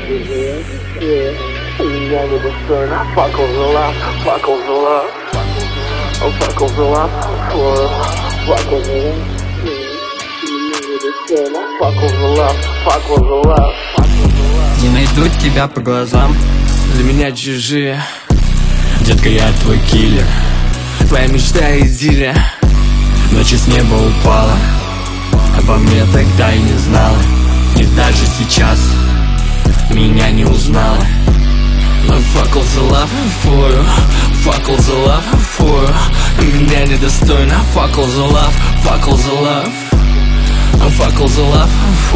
Меня недостойно, факел за лав, факел за лав, факел за лав, факел за лав. Факел за лав, факел за лав. Не найду тебя по глазам, для меня чужие. детка, я твой киллер. Твоя мечта и идиллия. Ночью с неба упала, обо мне тогда и не знала. И даже сейчас меня не узнала. Факел за лав, факел за лав, меня недостойно. Факел за лав, факел за лав. Факел за лав,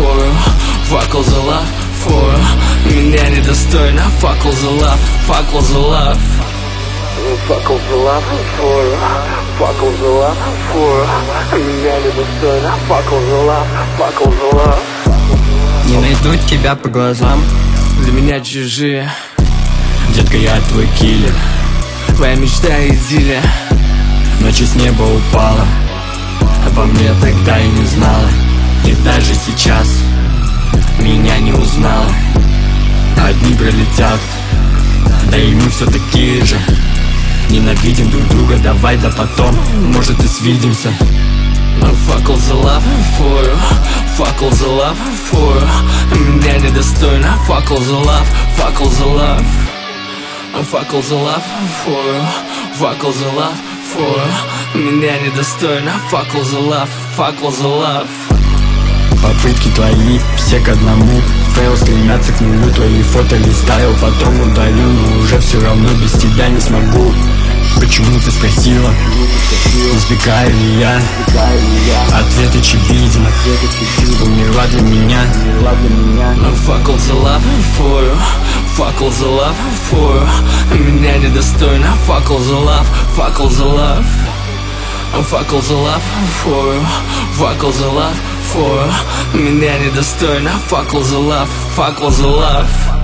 факел за лав, меня недостойно. Факел за лав, факел за лав. Факел за лав, факел за лав, меня недостойно. Факел за лав, факел за лав. Не найду тебя по глазам, для меня чужие. детка, я твой киллер. Твоя мечта и идиллия. Ночью с неба упала, обо мне тогда и не знала. И даже сейчас меня не узнала. Одни пролетят, да и мы все такие же. Ненавидим друг друга, давай да потом, может и свидимся. Факел за лав, факел за лав, меня недостойно. Факел за лав, факел за лав. Факел за лав, факел за лав, меня недостойно. Факел за лав, факел за лав. Попытки твои, все к одному. Фейл стремятся к нулю, твои фото листаю, потом удалю. Но уже все равно без тебя не смогу. Почему ты спросила, избегаю ли я? Ответ очевиден, умерла для меня. Факел за лав, факел за лав, меня недостойно. Факел за лав, факел за лав. Факел за лав, факел за лав, меня недостойно. Факел за лав, факел за лав.